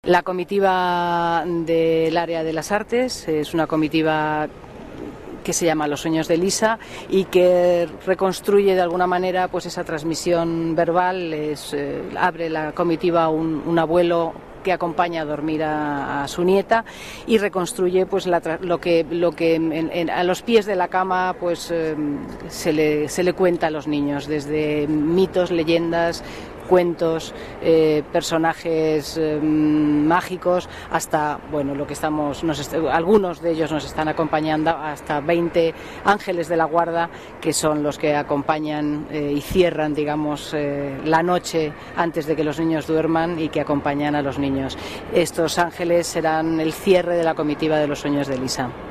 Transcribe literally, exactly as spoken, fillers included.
La comitiva del área de las artes es una comitiva que se llama Los sueños de Elisa y que reconstruye de alguna manera pues esa transmisión verbal. Es, eh, abre la comitiva un, un abuelo que acompaña a dormir a, a su nieta y reconstruye pues la, lo que, lo que en, en, a los pies de la cama pues eh, se, le, se le cuenta a los niños, desde mitos, leyendas, cuentos, eh, personajes eh, mágicos, hasta bueno lo que estamos nos algunos de ellos nos están acompañando, hasta veinte ángeles de la guarda, que son los que acompañan eh, y cierran digamos eh, la noche antes de que los niños duerman y que acompañan a los niños. Estos ángeles serán el cierre de la comitiva de los sueños de Elisa.